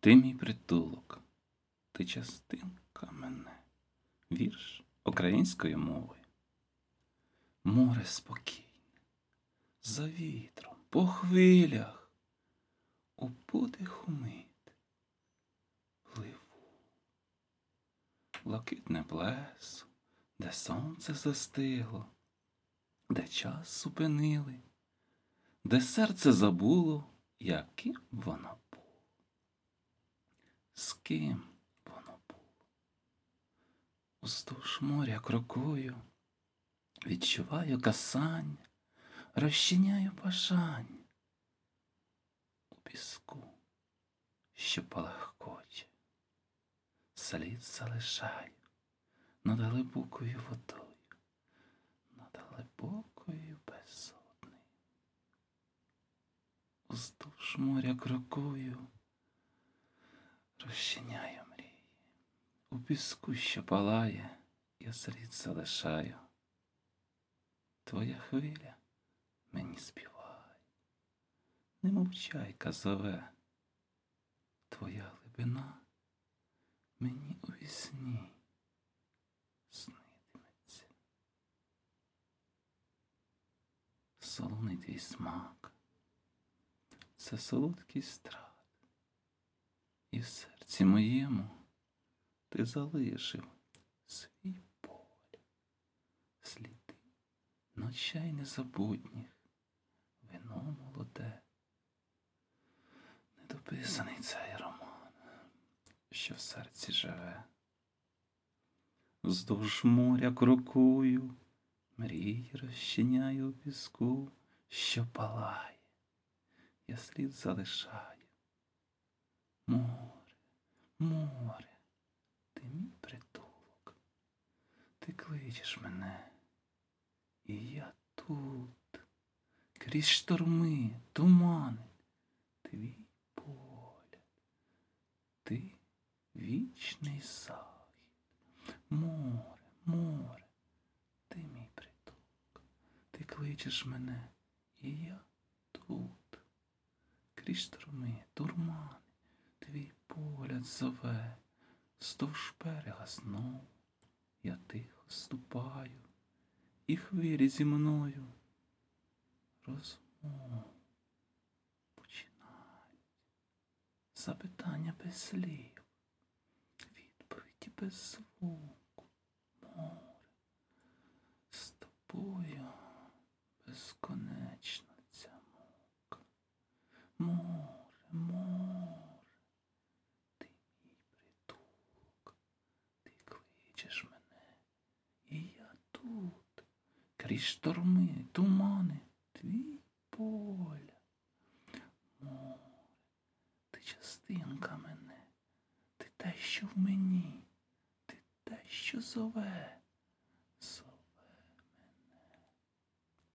Ти мій притулок, ти частинка мене. Вірш українською мовою. Море спокійне, за вітром, по хвилях, у подиху мить пливу. Блакитне плесо, де сонце застигло, де час зупинили, де серце забуло, яким воно було. З ким воно було? Уздовж моря крокую, відчуваю касання, розчиняю бажання. У піску, що палахкоче, слід залишаю над глибокою водою, над глибокою безодною. Уздовж моря крокую, розчиняю мрії. У піску, що палає, я слід залишаю. Твоя хвиля мені співає, немов чайка зове. Твоя глибина мені у вісні снитиметься. Солоний твій смак — це солодкий страх. І в серці моєму ти залишив свій погляд, сліди ночей незабутніх, вино молоде. Недописаний цей роман, що в серці живе. Вздовж моря крокую, мрії розчиняю у піску, що палає, я слід залишаю. Море, море, ти мій притулок, ти кличеш мене, і я тут, крізь шторми, тумани, твій погляд, ти вічний захід. Море, море, ти мій притулок, ти кличеш мене, і я тут, крізь шторми, тумани, твій погляд зове. Вздовж берега знов я тихо ступаю, і хвилі зі мною розмову починають. Запитання без слів, відповіді без звуку. Море, з тобою безконечна ця мука. Море, море, ти мій притулок, ти кличеш мене, і я тут, крізь шторми, тумани, твій погляд. Море, ти частинка мене, ти те, що в мені, ти те, що зове.